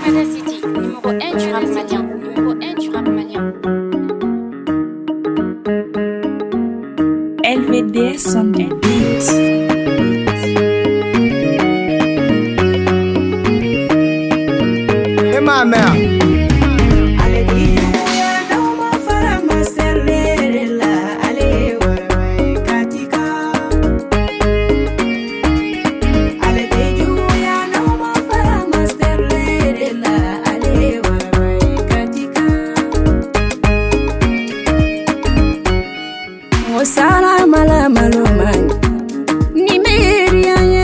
City, numéro 1 du rap malien. Numéro 1 du rap malien. LVDS on the beat. Et ma mère. Salam ala malumani ni merianye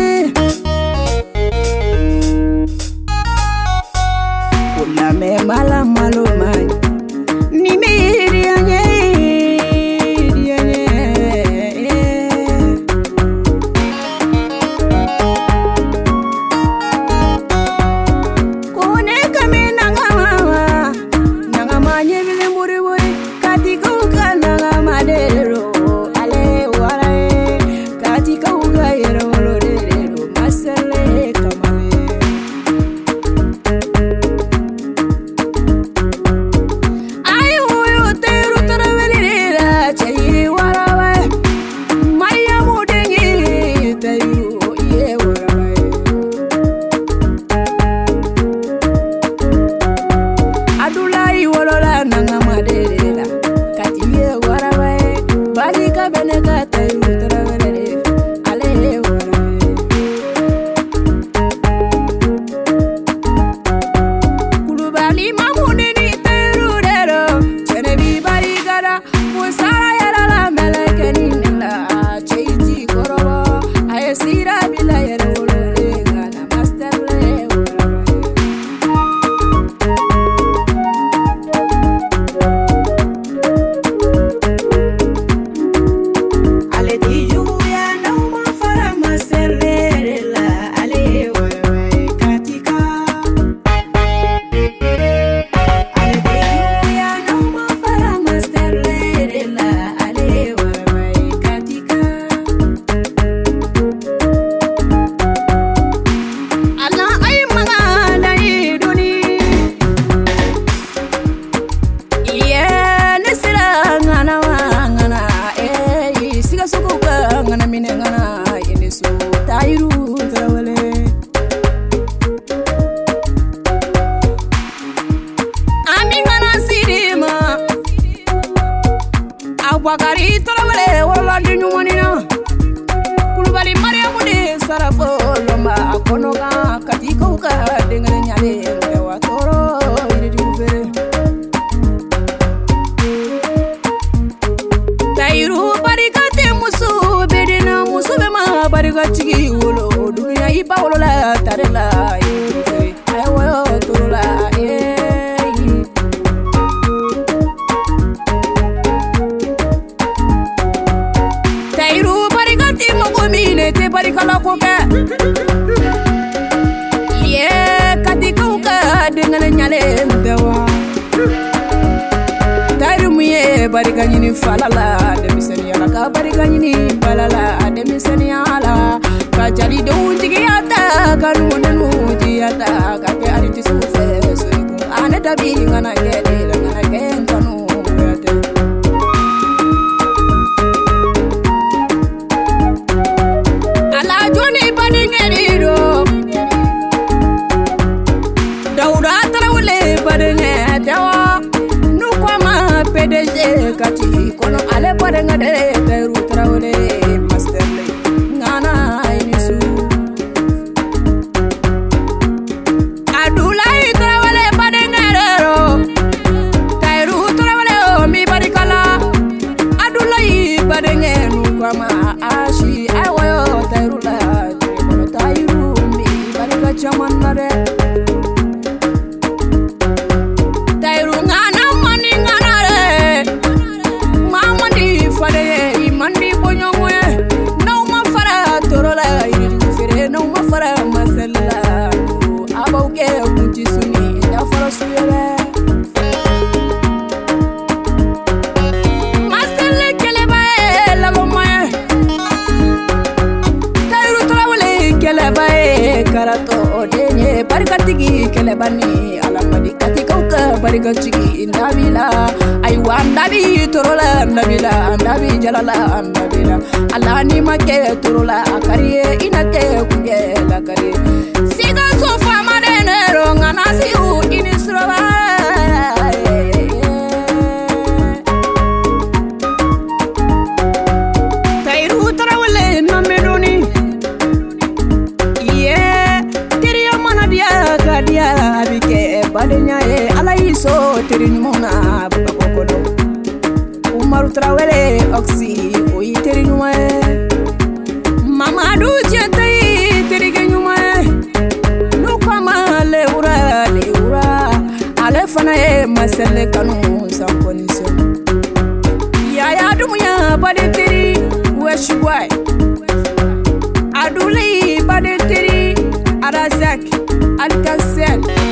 kula me mala malumani ni merianye kone kame nangama nyebile muri muri katika ukana ngamadero Wakari tolawale wala dunyumanina kulubali mariamu de sarafo loma konoga katika uka dengane nyale lewa toro iri dufere tairu barikate musu bedina musu bema barikati wolo dunya iba wolo la tarela iri ayo torola te barikala koke ye katika uka dengane nyale mbewa tairu ye barika nyini falala demiseni ala ka barika nyini balala demiseni ala ka jali do jigiyata kanu nenu jiyata ka ke ariti sufe so ane dabi ngana gede ngana ken kanu kati kono ale parenga de teru trawle masterle ngana inisu adula trawle parenga ro teru trawle o mi barikala adula parenga nu kama ashi ayo teru la kono tairu mi barika chamanare kele bani alamadi katika uka barika chiki ndabila aywa ndabi torola ndabila ndabi jalala ndabila alani make torola akariye inake kungela kare siga sofa madenero ngana siu inisroba tairu tarawle namedoni dia abike badenya e alaiso terinyumona bakokodo Umaru Traoré oxy oyi terinyuma Mamadou Diaté terinyuma no kama leura ale fana e masele kanu sans condition yaya dumuya badeteri weshboy aduli badeteri Arazak Alcancel